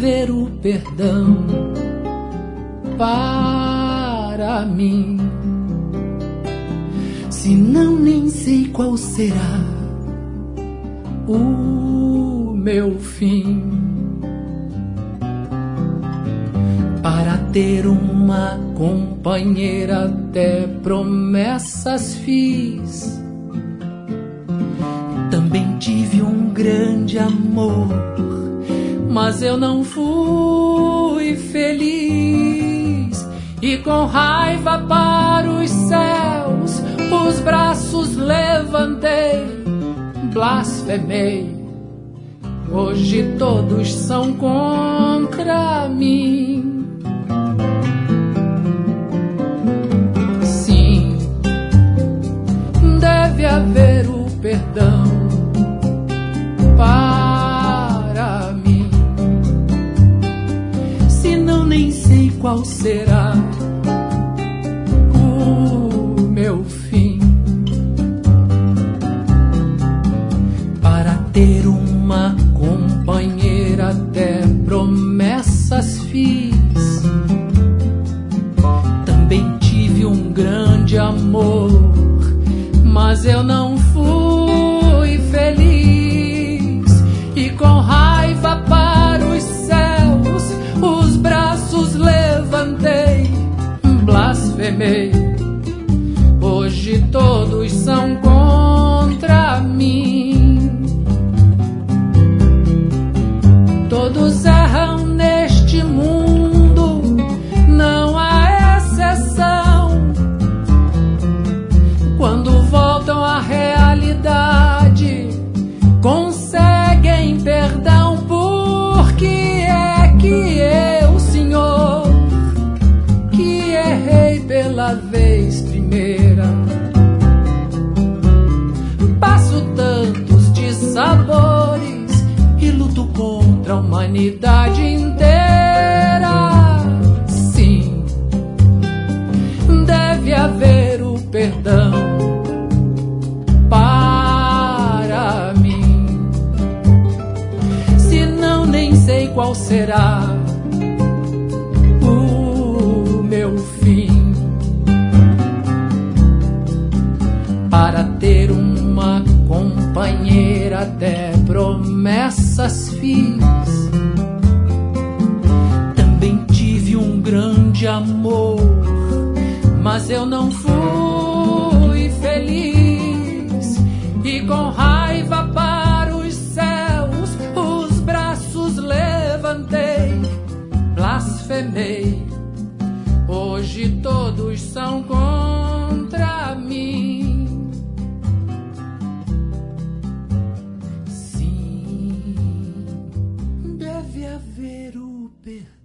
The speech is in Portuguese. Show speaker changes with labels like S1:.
S1: haver o perdão para mim. Senão nem sei qual será o meu fim. Para ter uma companheira até promessas fiz. Também tive um grande amor, mas eu não fui feliz. E com raiva para os céus os braços levantei, blasfemei. Hoje todos são contra mim. Sim, deve haver o perdão para mim. Senão nem sei qual será o meu fim. Para ter uma companheira até promessas fiz. Também tive um grande amor, mas eu não fui feliz. E com raiva para os céus os braços levantei, blasfemei. Hoje todos são contra mim. Todos erram neste mundo, não há exceção. Quando voltam à realidade, conseguem perdão. Por que é que eu, Senhor, que errei pela vez primeira, passo tantos dissabores e luto contra a humanidade inteira? Sim, deve haver o perdão para mim. Senão nem sei qual será o meu fim. Para ter uma companheira até promessas fiz. Também tive um grande amor, mas eu não fui feliz. E com raiva para os céus os braços levantei, blasfemei. Hoje todos são contra mim. Sim, deve haver o perdão